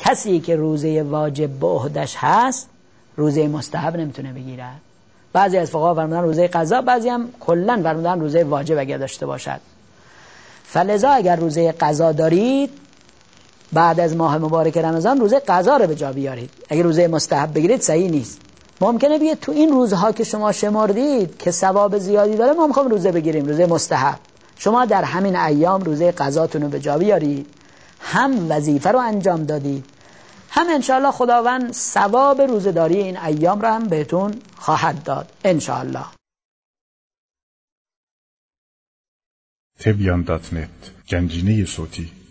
کسی که روزه واجب به عهدش هست روزه مستحب نمیتونه بگیره. بعضی از فقها فرمودن روزه قضا، بعضی هم کلا فرمودن روزه واجب اگر داشته باشد. فلذا اگر روزه قضا دارید بعد از ماه مبارک رمضان روزه قضا رو به جا بیارید. اگر روزه مستحب بگیرید صحیح نیست. ممکنه بیاد تو این روزها که شما شمردید که ثواب زیادی داره ما میخوام روزه بگیریم، روزه مستحب. شما در همین ایام روزه قضاتون رو به جا بیارید، هم وظیفه رو انجام دادید، هم انشاءالله خداوند ثواب روزه‌داری این ایام رو هم بهتون خواهد داد انشاءالله. تبیان.net گنجینه صوتی